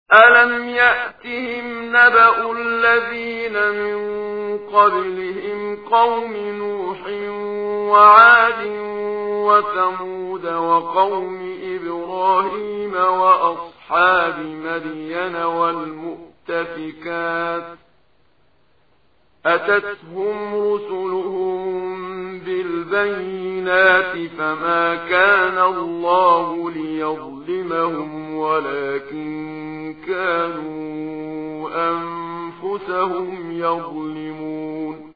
ألم يأتهم نبأ الذين من قبلهم قوم نوح وعاد وثمود وقوم إبراهيم وأصحاب مدين والمؤتفكات أتتهم رسلهم بالبينات فما كان الله ليظلمهم ولكن كانوا أنفسهم يظلمون